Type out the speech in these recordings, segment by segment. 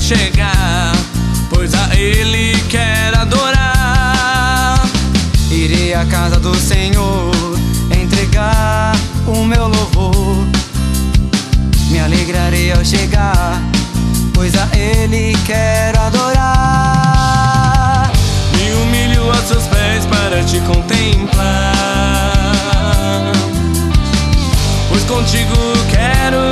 chegar, pois a Ele quero adorar. Irei à casa do Senhor entregar o meu louvor. Me alegrarei ao chegar, pois a Ele quero adorar. Me humilho aos seus pés para te contemplar, pois contigo quero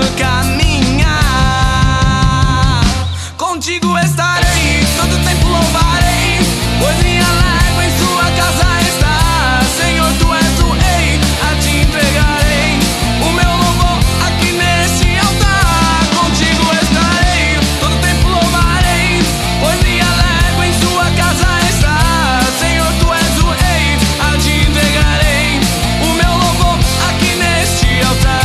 caminhar. Contigo estarei, todo tempo louvarei, pois me alegro em sua casa estar. Senhor, tu és o rei, a ti entregarei o meu louvor aqui neste altar. Contigo estarei, todo tempo louvarei, pois me alegro em sua casa estar. Senhor, tu és o rei, a ti entregarei o meu louvor aqui neste altar.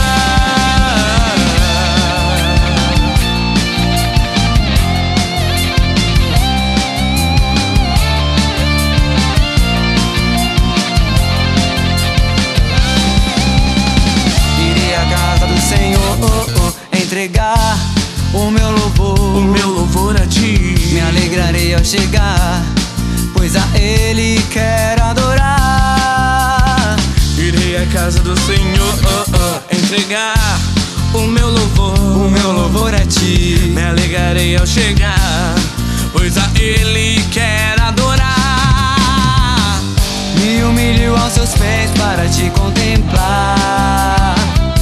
Entregar o meu louvor a ti. Me alegrarei ao chegar, pois a Ele quero adorar. Irei à casa do Senhor, entregar o meu louvor a ti. Me alegrarei ao chegar, pois a Ele quero adorar. Me humilho aos seus pés para te contemplar,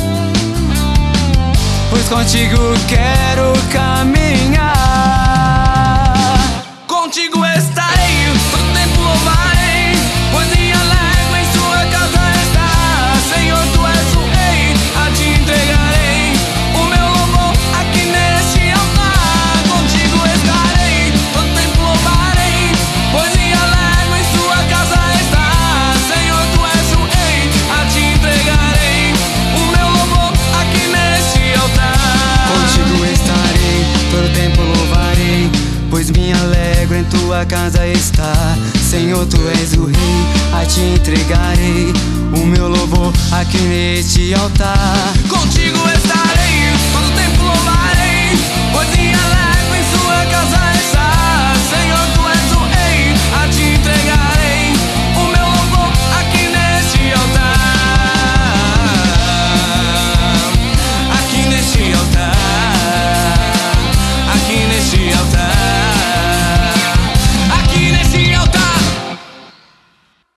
pois contigo quero caminhar. Contigo estarei, todo tempo louvarei, pois me alegro em sua casa estar. Senhor, tu és o rei, a ti entregarei o meu louvor aqui neste altar. Contigo estarei, todo tempo louvarei, pois me alegro em sua casa estar. Senhor, tu és o rei, a ti entregarei o meu louvor aqui neste altar. Contigo estarei, todo tempo louvarei, pois me alegro em tua casa estar. Senhor, tu és o rei, a ti entregarei o meu louvor aqui neste altar. Contigo